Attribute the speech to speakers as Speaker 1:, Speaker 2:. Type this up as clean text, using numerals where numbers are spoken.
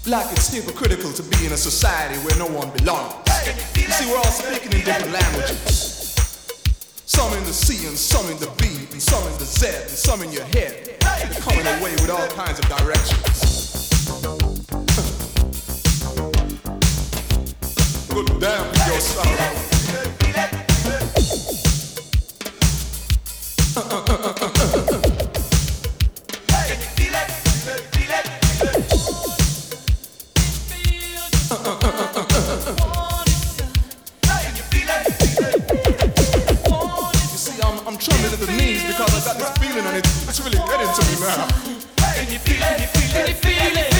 Speaker 1: Like it's hypocritical to be in a society where no one belongs. You see, we're all speaking in different languages. Some in the C and some in the B and some in the Z and some in your head. You're coming away with all kinds of directions. Good damn with your sorrow. I'm trembling at the knees because I got this feeling and it's really getting to me now.
Speaker 2: Can you feel it? Can you feel it? Can you feel it?